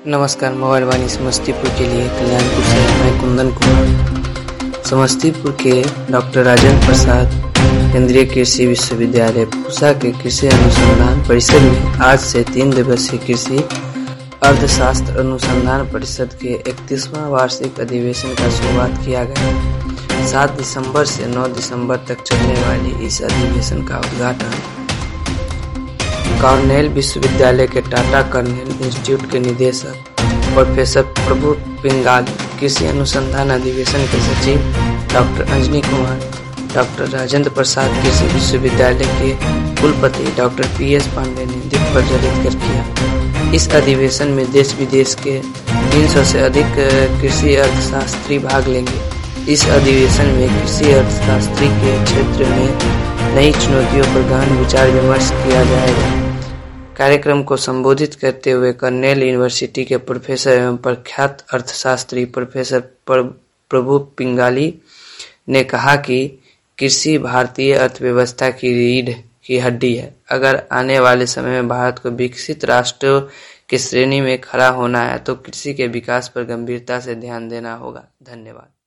नमस्कार। मोबाइल वाणी समस्तीपुर के लिए कल्याणपुर से मैं कुंदन कुमार। समस्तीपुर के डॉक्टर राजेंद्र प्रसाद केंद्रीय कृषि विश्वविद्यालय पूसा के कृषि अनुसंधान परिषद में आज से 3 दिवसीय कृषि अर्थशास्त्र अनुसंधान परिषद के 31वां वार्षिक अधिवेशन का शुरुआत किया गया। 7 दिसंबर से 9 दिसंबर तक चलने वाली इस अधिवेशन का उद्घाटन कॉर्नेल विश्वविद्यालय के टाटा कॉर्नेल इंस्टीट्यूट के निदेशक प्रोफेसर प्रभु पिंगाली, कृषि अनुसंधान अधिवेशन के सचिव डॉक्टर अंजनी कुमार, डॉक्टर राजेंद्र प्रसाद कृषि विश्वविद्यालय के कुलपति डॉक्टर PS पांडे ने दीप प्रज्वलित कर किया। इस अधिवेशन में देश विदेश के 300 से अधिक कृषि अर्थशास्त्री भाग लेंगे। इस अधिवेशन में कृषि अर्थशास्त्री के क्षेत्र में नई चुनौतियों पर गहन विचार विमर्श किया जाएगा। कार्यक्रम को संबोधित करते हुए कॉर्नेल यूनिवर्सिटी के प्रोफेसर एवं प्रख्यात अर्थशास्त्री प्रोफेसर प्रभु पिंगाली ने कहा कि कृषि भारतीय अर्थव्यवस्था की रीढ़ की हड्डी है। अगर आने वाले समय में भारत को विकसित राष्ट्रों की श्रेणी में खड़ा होना है तो कृषि के विकास पर गंभीरता से ध्यान देना होगा। धन्यवाद।